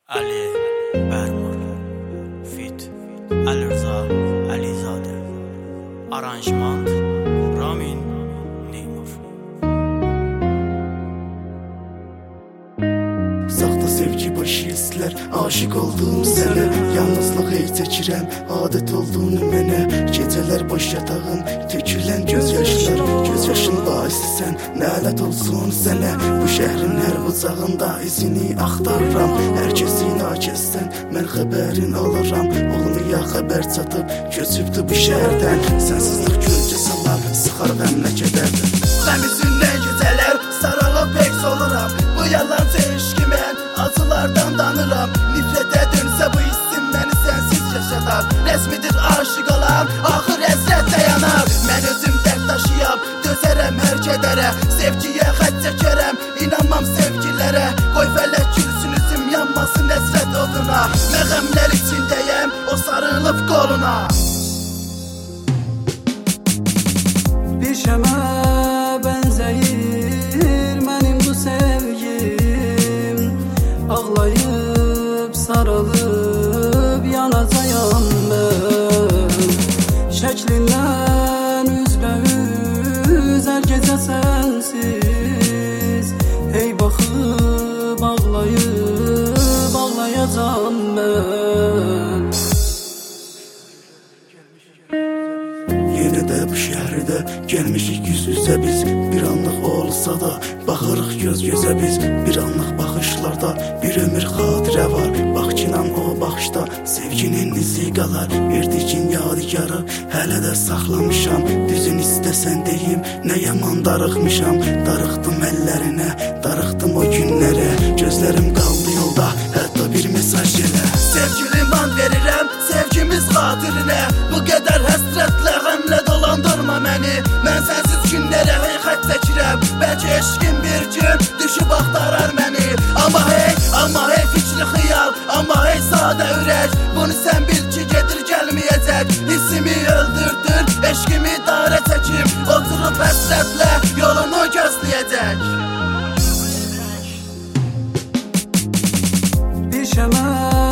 Ali Bərmur Fit Əlirza Əlizadə Aranjman Ramin Neymur. Saxta sevgi başı hisslər, aşıq oldum sənə. Yalnızlıq ey çəkirəm, adət olduğunu mənə. Gecələr boş yatağın, tökülən göz yaşlar. Göz yaşın baisi sən, nələt olsun sənə. Bu şəhrin hər bucağında izini axtarıram. Hər kəsin nakəssən, mən xəbərin alıram. Olmaya xəbər çatıb, köçübdü bu şəhərdən. Sənsizlik gölcə salar, sıxar qəmlə kədərdən. Qəm üzündən gecələr, saralıb pek oluram. Bu yalanca eşki mən acılardan danıram. Nifrətə dönsə bu hissim məni sənsiz yaşadar. Rəsmidir aşıq olan, axır həsrətlə yanar. Mən özüm dərd daşıyam, dözərəm hər kədərə. Sevgiyə xət çəkərəm, inanmam sevgilərə. Qoy fələk gülsün üzüm, yanmasın həsrət oduna. Mən qəmlər içindəyəm, o sarılıb qoluna. Bir şəmə bənzəyir mənim bu sevgim. Ağlayıb, sarılıb, yanacayam mən. Şəklindən üzbəüz hər gecə sənsiz. Hey baxıb, ağlayıb, ağlayacam mən. Yenə də bu şəhərdə gəlmişik yüz-üzə biz. Bir anlıq olsa da baxırıq göz-gözə biz. Bir anlıq baxışlarda bir ömür xatirə var. Bax ki inan o baxışda sevginin izi qalar. Verdikin yadigarı hələ də saxlamışam. Düzün istəsən deyim, nə yaman darıxmışam. Darıxdım əllərinə, darıxdım o günlərə. Gözlərim qaldı yolda, hətta bir mesaj elə. Sevgilim and verirəm, sevgimiz xatirinə. Bu qədər həsrətlə, qəmlə dolandırma məni. Mən sənsiz günlərə hey xət çəkirəm. Bəlkə eşqin bir gün düşüb axtarar məni. Amma hey fikri xiyal, amma hey sadə ürək. Bunu sən bil ki gedir gəlməyəcək. Hissimi öldürdür, eşqimi darə çəkim. Oturub həsrətlə yolunu gözləyəcək. Bir şəmə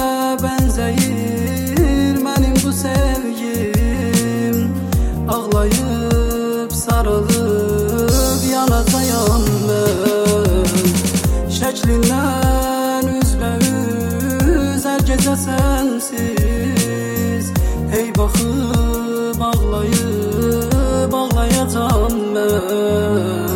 bənzəyir mənim bu sevgim. Ağlayıb, sarılıb, yanacayam mən. Şəklindən üzbəüz hər gecə sənsiz. Hey baxıb, ağlayıb, ağlayacam mən.